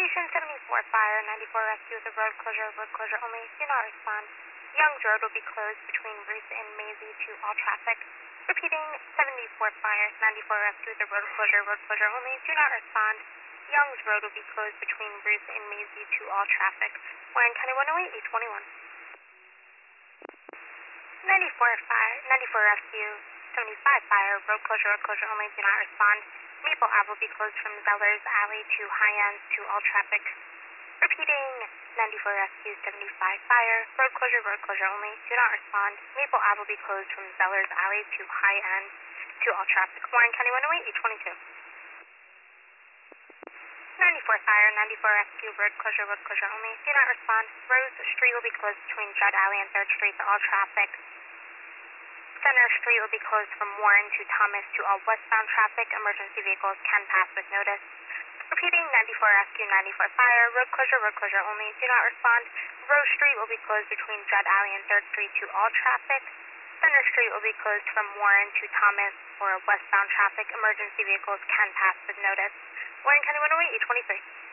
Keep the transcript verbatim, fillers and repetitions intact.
Station seventy-four Fire, ninety-four Rescue with a road closure, road closure only, do not respond. Youngs Road will be closed between Ruth and Maisie to all traffic. Repeating, seventy-four Fire, ninety-four Rescue with a road closure, road closure only, do not respond. Youngs Road will be closed between Ruth and Maisie to all traffic. Warren County one oh eight, eight twenty-one. ninety-four Fire, ninety-four Rescue, seventy-five Fire, road closure, road closure only, do not respond. Maple Ave will be closed from Zellers Alley to High End to all traffic. Repeating, ninety-four Rescue, seventy-five Fire, road closure, road closure only, do not respond. Maple Ave will be closed from Zellers Alley to High End to all traffic. Warren County one oh eight, eight twenty-two. ninety-four Fire, ninety-four Rescue, road closure, road closure only, do not respond. Rose Street will be closed between Judd Alley and third Street to all traffic. Center Street will be closed from Warren to Thomas to all westbound traffic. Emergency vehicles can pass with notice. Repeating, ninety-four Rescue, ninety-four Fire, road closure, road closure only, do not respond. Rose Street will be closed between Judd Alley and third Street to all traffic. Center Street will be closed from Warren to Thomas for westbound traffic. Emergency vehicles can pass with notice. Warren County one oh eight, eight twenty-three.